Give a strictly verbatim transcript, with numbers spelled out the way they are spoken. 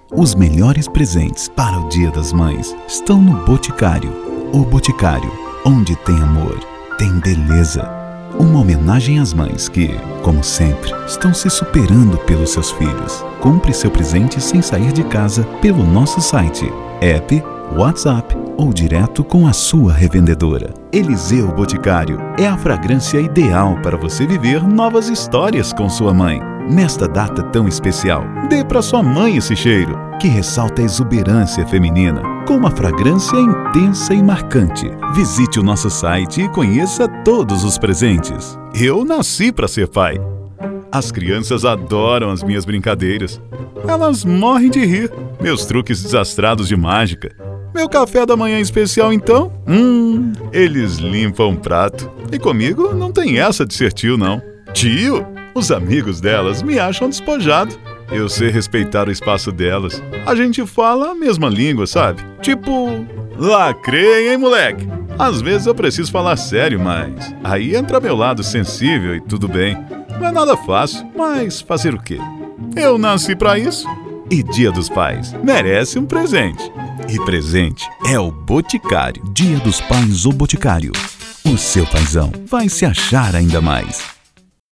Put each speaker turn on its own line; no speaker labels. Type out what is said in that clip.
Os melhores presentes para o Dia das Mães estão no Boticário. O Boticário, onde tem amor, tem beleza. Uma homenagem às mães que, como sempre, estão se superando pelos seus filhos. Compre seu presente sem sair de casa pelo nosso site, app, WhatsApp ou direto com a sua revendedora. Eliseu Boticário é a fragrância ideal para você viver novas histórias com sua mãe. Nesta data tão especial, dê para sua mãe esse cheiro, que ressalta a exuberância feminina, com uma fragrância intensa e marcante. Visite o nosso site e conheça todos os presentes. Eu nasci para ser pai. As crianças adoram as minhas brincadeiras. Elas morrem de rir. Meus truques desastrados de mágica. Meu café da manhã especial, então? Hum, eles limpam o prato. E comigo não tem essa de ser tio, não. Tio? Os amigos delas me acham despojado. Eu sei respeitar o espaço delas. A gente fala a mesma língua, sabe? Tipo, lacrei, hein, moleque? Às vezes eu preciso falar sério, mas aí entra meu lado sensível e tudo bem. Não é nada fácil, mas fazer o quê? Eu nasci pra isso. E Dia dos Pais merece um presente. E presente é o Boticário. Dia dos Pais, o Boticário. O seu paizão vai se achar ainda mais.